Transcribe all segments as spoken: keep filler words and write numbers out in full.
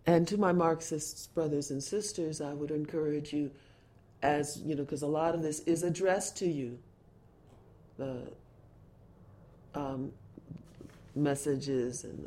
And to my Marxist brothers and sisters, I would encourage you, as you know, because a lot of this is addressed to you, the um, messages and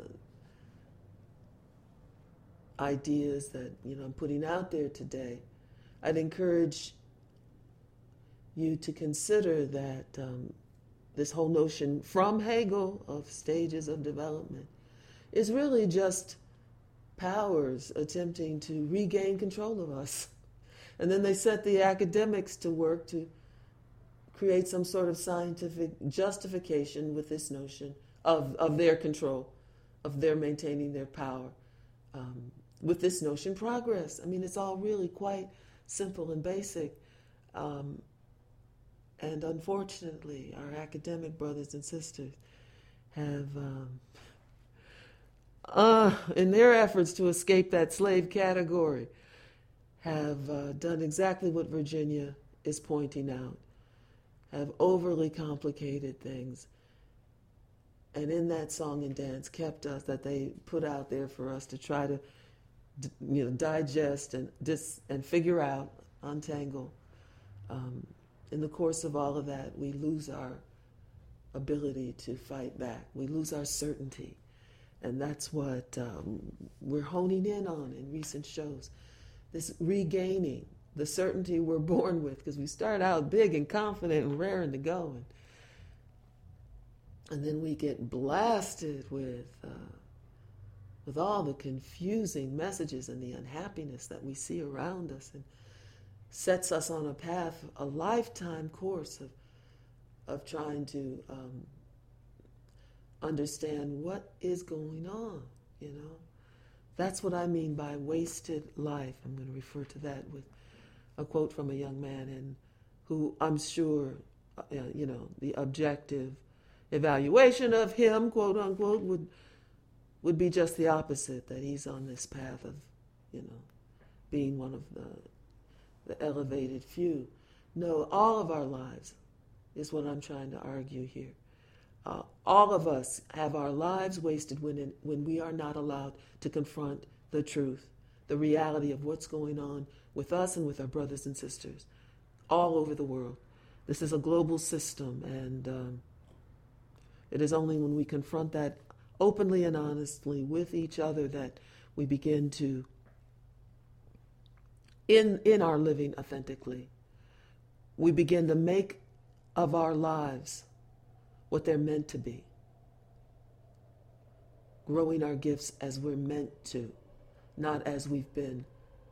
the ideas that you know I'm putting out there today. I'd encourage you to consider that um, this whole notion from Hegel of stages of development is really just powers attempting to regain control of us. And then they set the academics to work to create some sort of scientific justification with this notion of, of their control, of their maintaining their power. Um, with this notion, progress. I mean, it's all really quite simple and basic. Um, and unfortunately, our academic brothers and sisters have... Um, Uh, in their efforts to escape that slave category, have uh, done exactly what Virginia is pointing out, have overly complicated things, and in that song and dance kept us, that they put out there for us to try to, you know, digest and dis and figure out, untangle. Um, in the course of all of that, we lose our ability to fight back. We lose our certainty. And that's what um, we're honing in on in recent shows. This regaining the certainty we're born with, because we start out big and confident and raring to go. And, and then we get blasted with, uh, with all the confusing messages and the unhappiness that we see around us, and sets us on a path, a lifetime course of, of trying to... Um, understand what is going on, you know. That's what I mean by wasted life. I'm going to refer to that with a quote from a young man, and who I'm sure, uh, you know, the objective evaluation of him, quote unquote, would would be just the opposite, that he's on this path of, you know, being one of the the elevated few. No, all of our lives is what I'm trying to argue here. Uh, all of us have our lives wasted when in, when we are not allowed to confront the truth, the reality of what's going on with us and with our brothers and sisters all over the world. This is a global system, and um, it is only when we confront that openly and honestly with each other that we begin to, in, in our living authentically, we begin to make of our lives what they're meant to be, growing our gifts as we're meant to, not as we've been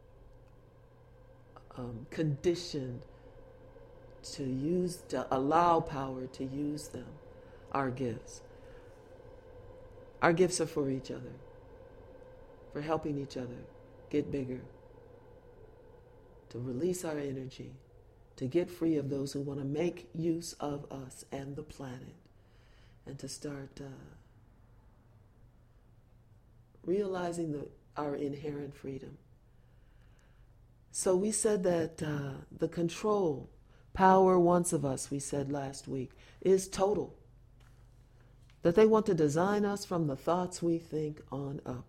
um, conditioned to use, to allow power to use them, our gifts. Our gifts are for each other, for helping each other get bigger, to release our energy, to get free of those who want to make use of us and the planet, and to start uh, realizing the, our inherent freedom. So we said that uh, the control, power wants of us, we said last week, is total. That they want to design us from the thoughts we think on up.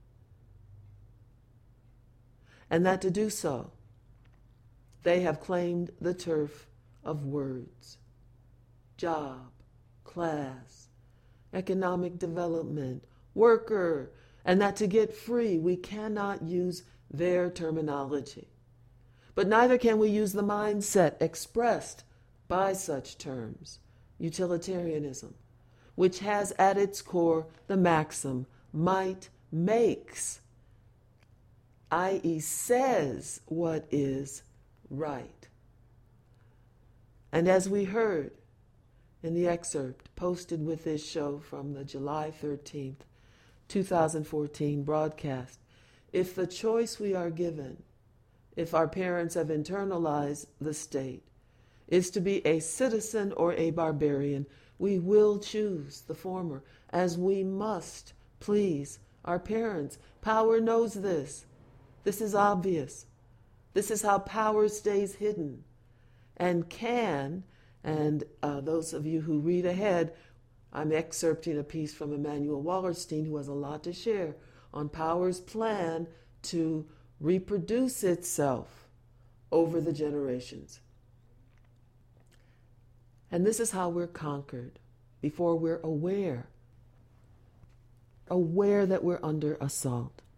And that to do so, they have claimed the turf of words, job, class, economic development, worker, and that to get free, we cannot use their terminology. But neither can we use the mindset expressed by such terms, utilitarianism, which has at its core the maxim, might makes, that is says what is right. And as we heard in the excerpt posted with this show from the July thirteenth, twenty fourteen broadcast, if the choice we are given, if our parents have internalized the state, is to be a citizen or a barbarian, we will choose the former, as we must please our parents. Power knows this. This is obvious. This is how power stays hidden and can, and uh, those of you who read ahead, I'm excerpting a piece from Emmanuel Wallerstein, who has a lot to share on power's plan to reproduce itself over the generations. And this is how we're conquered, before we're aware, aware that we're under assault.